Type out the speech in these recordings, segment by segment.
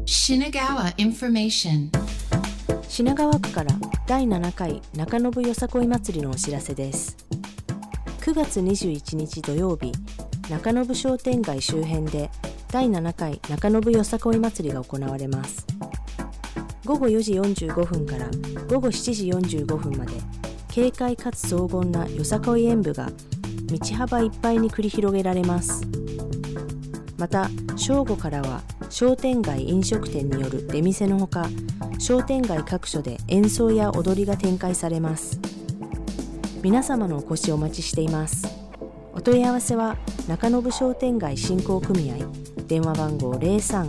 Shinagawa Information。 品川区から第7回中延よさこい祭りのお知らせです。9月21日土曜日、中延商店街周辺で第7回中延よさこい祭りが行われます。午後4時45分から午後7時45分まで、軽快かつ荘厳なよさこい演舞が道幅いっぱいに繰り広げられます。また正午からは商店街飲食店による出店のほか、商店街各所で演奏や踊りが展開されます。皆様のお越しをお待ちしています。お問い合わせは中延商店街振興組合、電話番号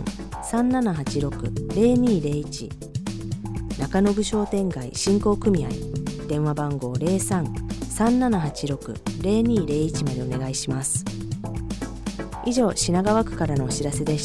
03-3786-0201、 中延商店街振興組合、電話番号 03-3786-0201 までお願いします。以上、品川区からのお知らせでした。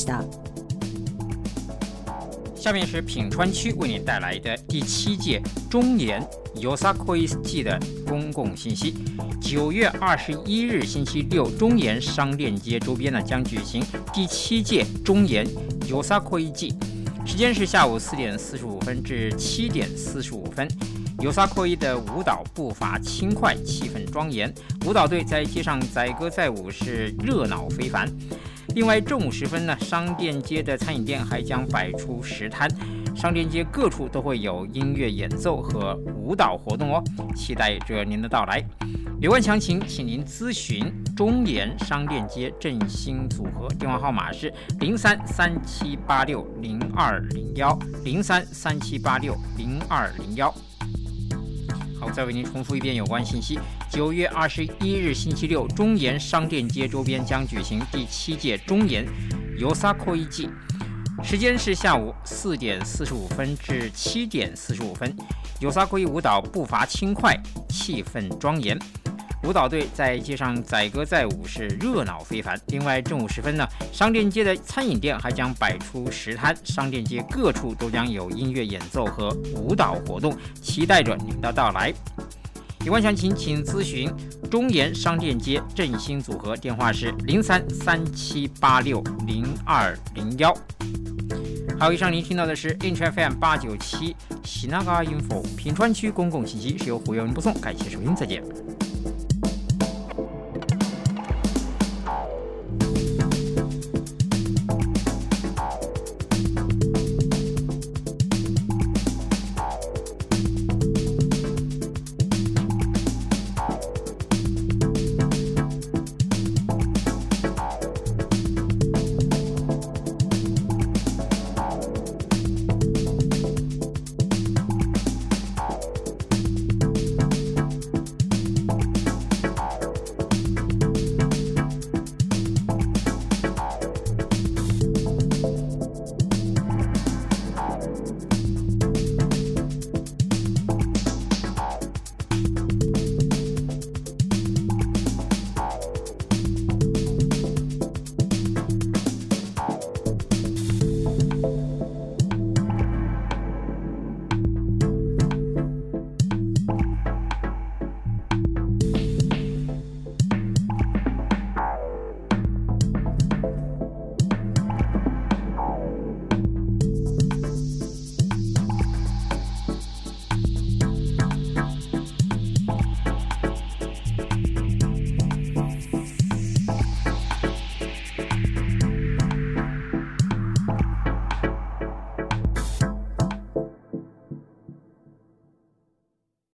下面是品川区为您带来的第7届中研よさこい季的公共信息。9月21日星期六，中研商店街周边呢将举行第7届中研よさこい季，时间是下午4点45分至7点45分。よさこい的舞蹈步伐轻快，气氛庄严，舞蹈队在街上载歌载舞，是热闹非凡。另外，正午时分呢，商店街的餐饮店还将摆出食摊，商店街各处都会有音乐演奏和舞蹈活动哦，期待着您的到来。有关详情，请您咨询中研商店街振兴组合，电话号码是03-3786-0201，03-3786-0201。好，再为您重复一遍有关信息。9月21日星期六，中研商店街周边将举行第7届中研よさこい季，时间是下午4点45分至7点45分。よさこい舞蹈步伐轻快，气氛庄严，舞蹈队在街上载歌载舞，是热闹非凡。另外，正午时分呢，商店街的餐饮店还将摆出食摊，商店街各处都将有音乐演奏和舞蹈活动，期待着您的到来。有关详情，请咨询中研商店街振兴组合，电话是03-3786-0201。好，以上您听到的是 InchFM 897品川 Info 品川区公共信息，是由胡友播送，感谢收听，再见。